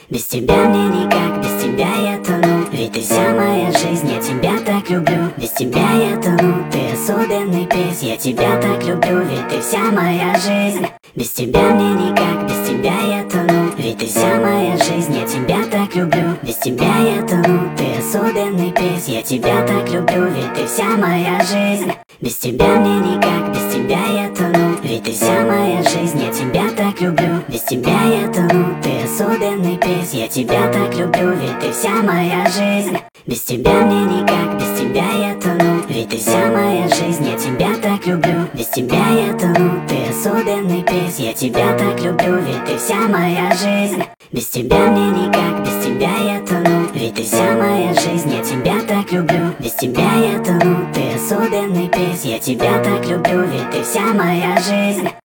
Без тебя мне никак, без тебя я тону. Ведь ты вся моя жизнь, я тебя так люблю. Без тебя я тону, ты особенный приз. Я тебя так люблю, ведь ты вся моя жизнь. Без тебя мне никак, без тебя я тону. Ведь ты вся моя жизнь, я тебя так люблю. Без тебя я тону, ты особенный приз. Я тебя так люблю, ведь ты вся моя жизнь. Без тебя мне никак, без тебя я тону. Ведь ты вся моя жизнь, я тебя так люблю. Без тебя я тону, ты особенный приз. Я тебя так люблю, ведь ты вся моя жизнь. Без тебя мне никак, без тебя я тону. Ведь ты вся моя жизнь, я тебя так люблю. Без тебя я тону, ты особенный приз. Я тебя так люблю, ведь ты вся моя жизнь. Без тебя мне никак, без тебя я тону. Ведь ты вся моя жизнь, я тебя так люблю. Без тебя я тону, ты особенный приз. Я тебя так люблю, ведь ты вся моя жизнь.